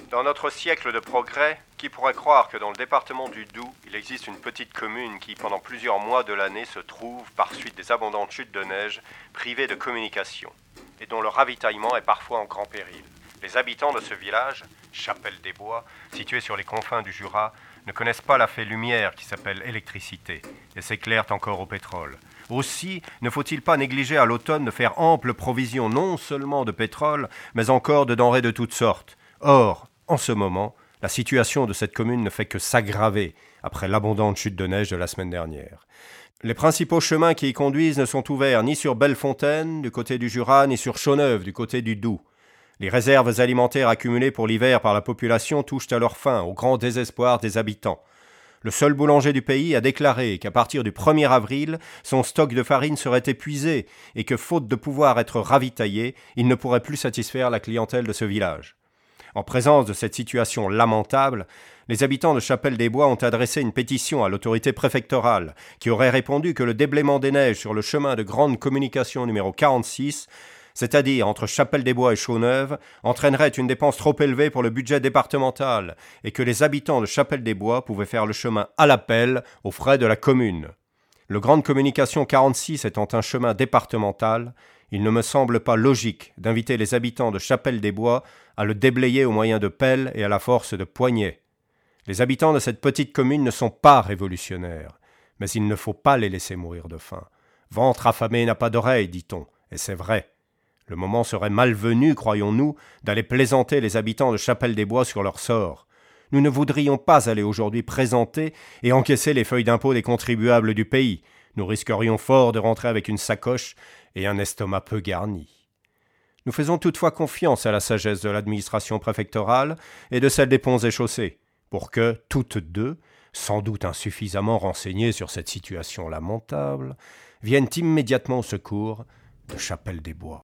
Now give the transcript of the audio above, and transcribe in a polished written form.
Dans notre siècle de progrès, qui pourrait croire que dans le département du Doubs, il existe une petite commune qui, pendant plusieurs mois de l'année, se trouve, par suite des abondantes chutes de neige, privée de communication, et dont le ravitaillement est parfois en grand péril. Les habitants de ce village, Chapelle-des-Bois, situé sur les confins du Jura, ne connaissent pas la fée lumière qui s'appelle électricité, et s'éclairent encore au pétrole. Aussi, ne faut-il pas négliger à l'automne de faire ample provision non seulement de pétrole, mais encore de denrées de toutes sortes. Or, en ce moment, la situation de cette commune ne fait que s'aggraver après l'abondante chute de neige de la semaine dernière. Les principaux chemins qui y conduisent ne sont ouverts ni sur Bellefontaine, du côté du Jura, ni sur Chauneuf, du côté du Doubs. Les réserves alimentaires accumulées pour l'hiver par la population touchent à leur fin, au grand désespoir des habitants. Le seul boulanger du pays a déclaré qu'à partir du 1er avril, son stock de farine serait épuisé et que, faute de pouvoir être ravitaillé, il ne pourrait plus satisfaire la clientèle de ce village. En présence de cette situation lamentable, les habitants de Chapelle-des-Bois ont adressé une pétition à l'autorité préfectorale qui aurait répondu que le déblaiement des neiges sur le chemin de grande communication numéro 46, c'est-à-dire entre Chapelle-des-Bois et Chauneuf, entraînerait une dépense trop élevée pour le budget départemental et que les habitants de Chapelle-des-Bois pouvaient faire le chemin à la pelle aux frais de la commune. Le grande communication 46 étant un chemin départemental, il ne me semble pas logique d'inviter les habitants de Chapelle-des-Bois à le déblayer au moyen de pelles et à la force de poignets. Les habitants de cette petite commune ne sont pas révolutionnaires, mais il ne faut pas les laisser mourir de faim. Ventre affamé n'a pas d'oreille, dit-on, et c'est vrai. Le moment serait malvenu, croyons-nous, d'aller plaisanter les habitants de Chapelle-des-Bois sur leur sort. Nous ne voudrions pas aller aujourd'hui présenter et encaisser les feuilles d'impôt des contribuables du pays. Nous risquerions fort de rentrer avec une sacoche et un estomac peu garni. Nous faisons toutefois confiance à la sagesse de l'administration préfectorale et de celle des ponts et chaussées, pour que, toutes deux, sans doute insuffisamment renseignées sur cette situation lamentable, viennent immédiatement au secours de Chapelle-des-Bois.